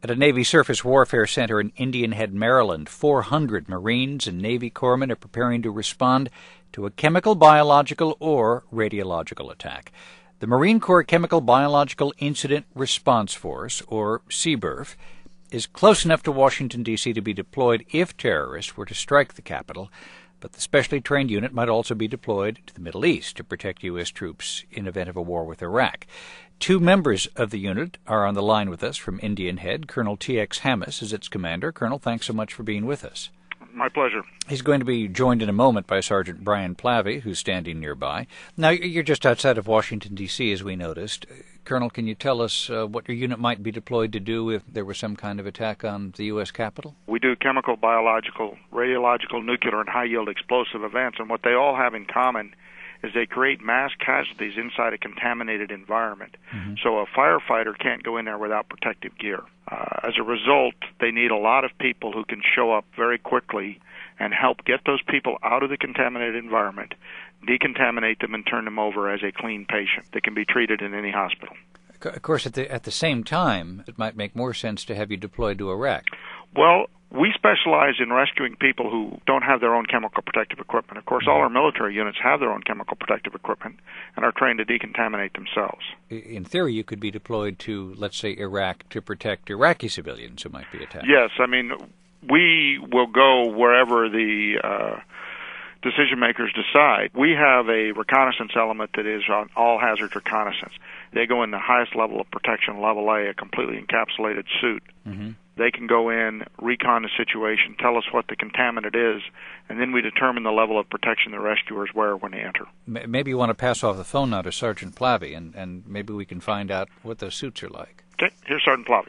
At a Navy Surface Warfare Center in Indian Head, Maryland, 400 Marines and Navy corpsmen are preparing to respond to a chemical, biological, or radiological attack. The Marine Corps Chemical Biological Incident Response Force, or CBIRF, is close enough to Washington, D.C. to be deployed if terrorists were to strike the capital, but the specially trained unit might also be deployed to the Middle East to protect U.S. troops in event of a war with Iraq. Two members of the unit are on the line with us from Indian Head. Colonel T.X. Hammes is its commander. Colonel, thanks so much for being with us. My pleasure. He's going to be joined in a moment by Sergeant Brian Plavy, who's standing nearby. Now, you're just outside of Washington, D.C., as we noticed. Colonel, can you tell us what your unit might be deployed to do if there was some kind of attack on the U.S. Capitol? We do chemical, biological, radiological, nuclear, and high-yield explosive events, and what they all have in common is they create mass casualties inside a contaminated environment. Mm-hmm. So a firefighter can't go in there without protective gear. As a result, they need a lot of people who can show up very quickly and help get those people out of the contaminated environment, decontaminate them, and turn them over as a clean patient that can be treated in any hospital. Of course, at the same time, it might make more sense to have you deployed to Iraq. Well, we specialize in rescuing people who don't have their own chemical protective equipment. Of course, all our military units have their own chemical protective equipment and are trained to decontaminate themselves. In theory, you could be deployed to, let's say, Iraq to protect Iraqi civilians who might be attacked. Yes, I mean, we will go wherever the decision makers decide. We have a reconnaissance element that is on all hazards reconnaissance. They go in the highest level of protection, level A completely encapsulated suit. Mm-hmm. They can go in, recon the situation, tell us what the contaminant is, and then we determine the level of protection the rescuers wear when they enter. Maybe you want to pass off the phone now to Sergeant Plavy, and maybe we can find out what those suits are like. Okay, here's Sergeant Plavy.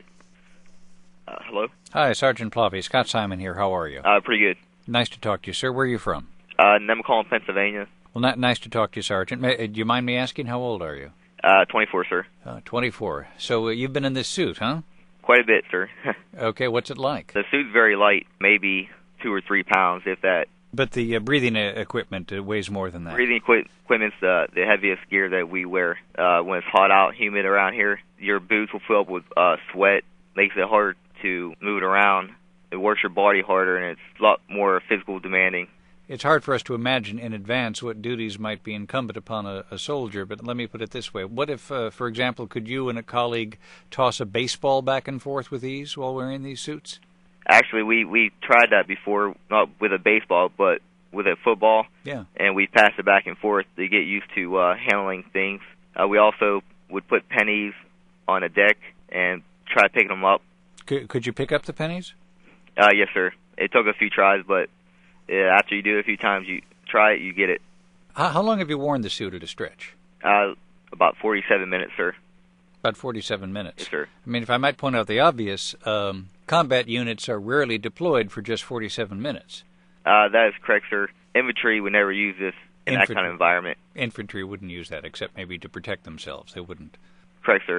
Hello? Hi, Sergeant Plavy. Scott Simon here. How are you? Pretty good. Nice to talk to you, sir. Where are you from? Nemacolin, Pennsylvania. Well, nice to talk to you, Sergeant. Do you mind me asking, how old are you? 24, sir. 24. So you've been in this suit, huh? Quite a bit, sir. Okay, what's it like? The suit's very light, maybe 2 or 3 pounds, if that. But the breathing equipment weighs more than that. Breathing equipment's the heaviest gear that we wear. When it's hot out, humid around here, your boots will fill up with sweat, makes it hard to move it around. It works your body harder, and it's a lot more physical demanding. It's hard for us to imagine in advance what duties might be incumbent upon a soldier, but let me put it this way. What if, for example, could you and a colleague toss a baseball back and forth with ease while wearing these suits? Actually, we tried that before, not with a baseball, but with a football. Yeah. And we passed it back and forth to get used to handling things. We also would put pennies on a deck and try picking them up. Could you pick up the pennies? Yes, sir. It took a few tries, but after you do it a few times, you try it, you get it. How long have you worn the suit at a stretch? About 47 minutes, sir. About 47 minutes. Yes, sir. I mean, if I might point out the obvious, combat units are rarely deployed for just 47 minutes. That is correct, sir. Infantry would never use this in that kind of environment. Infantry wouldn't use that, except maybe to protect themselves. They wouldn't. Correct, sir.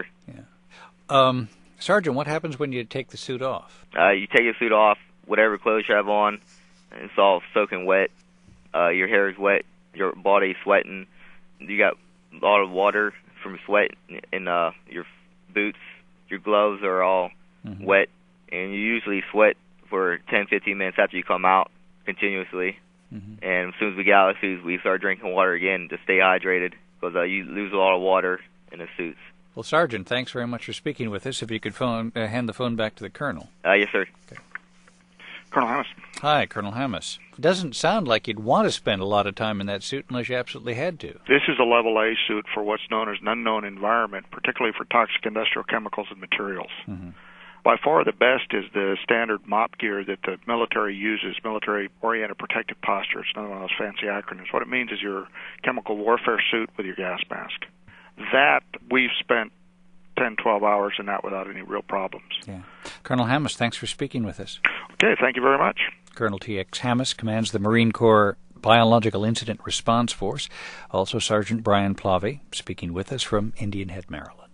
Yeah. Sergeant, what happens when you take the suit off? You take your suit off, whatever clothes you have on, it's all soaking wet. Your hair is wet. Your body's sweating. You got a lot of water from sweat in your boots. Your gloves are all wet, and you usually sweat for 10, 15 minutes after you come out continuously. Mm-hmm. And as soon as we get out of the suits, we start drinking water again to stay hydrated because you lose a lot of water in the suits. Well, Sergeant, thanks very much for speaking with us. If you could hand the phone back to the Colonel. Yes, sir. Okay. Colonel Hammes. Hi, Colonel Hammes. Doesn't sound like you'd want to spend a lot of time in that suit unless you absolutely had to. This is a level A suit for what's known as an unknown environment, particularly for toxic industrial chemicals and materials. Mm-hmm. By far the best is the standard MOP gear that the military uses, military-oriented protective posture. It's not one of those fancy acronyms. What it means is your chemical warfare suit with your gas mask. That we've spent 10, 12 hours in that without any real problems. Yeah. Colonel Hammes, thanks for speaking with us. Okay, thank you very much. Colonel T.X. Hammes commands the Marine Corps Biological Incident Response Force. Also Sergeant Brian Plavy speaking with us from Indian Head, Maryland.